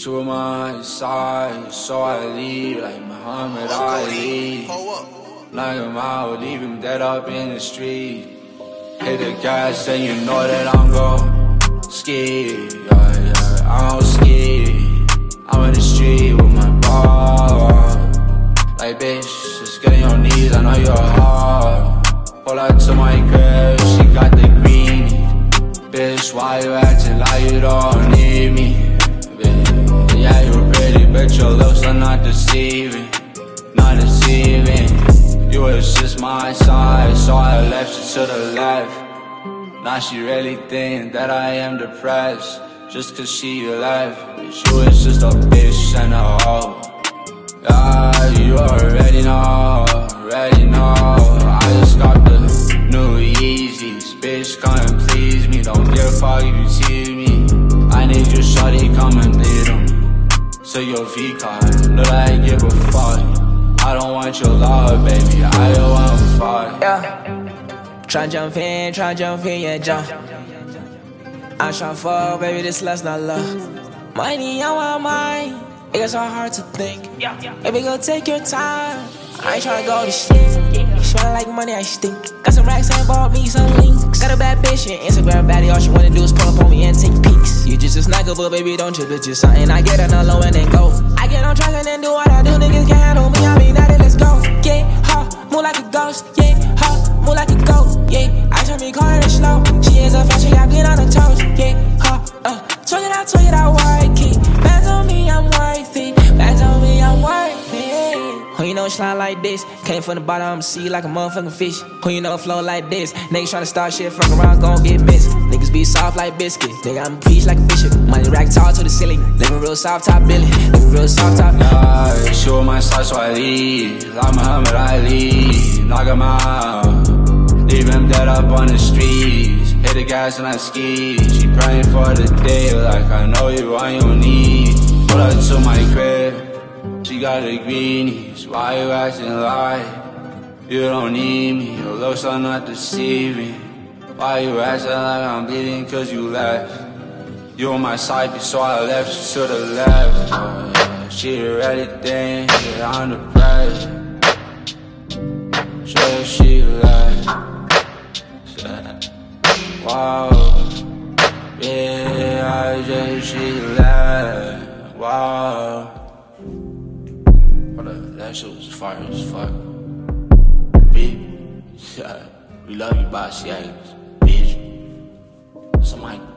to my side, so I leave like Muhammad Ali. Knock him out, leave him dead up in the street. Hit the gas and you know that I'm gon' ski. I don't ski. I'm in the street with my bar. Like bitch, just get on your knees, I know you're hard. Pull up to my crib, she got the greenie. Bitch, why you acting like you don't need me? Bitch, yeah, you're pretty, but your looks are not deceiving. Not deceiving. You was just my size, so I left you to the left. Now she really think that I am depressed, just cause she left. Bitch, you was just a bitch and a hoe. Yeah, you already know, already know. I just got the new Yeezys. Bitch, come and please me, don't give a fuck if you tease me. I need your shawty, come and bleed on. So your V-card, know that I give a fuck. I don't want your love, baby, I don't want to fuck. Yeah, try jump in, yeah, jump. I'm tryna fuck, baby, this lust not love. Money on my mind, it gets so hard to think. Baby, go take your time, I ain't tryna go to shit. Smell like money, I stink. Got some racks and bought me some links. Got a bad bitch and Instagram baddie, all she wanna do is pull up on me and take pics. You just a snacker, but baby, don't trip, it's just something I get on the low and then go. I get on track and then do what I do, niggas can't handle me, I mean, that let's go. Yeah, huh, move like a ghost, yeah, huh, move like a goat, yeah. I try me call her slow, she is a fashion, I get on her toes, yeah, huh, twirl it out, work it. Bands on me, I'm worth it, bands on me, I'm worth it. Who you know slide like this? Came from the bottom, I'm see like a motherfucking fish. Who you know flow like this? Niggas tryna start shit, fuck around, gon' get missed. Niggas be soft like biscuits. Nigga, I'm preach like a bishop. Money rack tall to the ceiling. Living real soft top Billy. Living real soft top. Nah, she was my side, so I leave. Like Muhammad Ali. Knock him out. Leave him dead up on the streets. Hit the gas and I ski. She praying for the day, like I know you on your knees. Pull up to my crib. She got the greenies, why you acting like you don't need me? Your looks are not deceiving. Why you acting like I'm bleeding cause you left? You on my side, bitch, so I left you to the left. Yeah, she already think that I'm depressed. Sure she left. Wow. Yeah, I just she left. Wow. That shit was fire as fuck. Bitch, we love you, boss, yeah, bitch. So my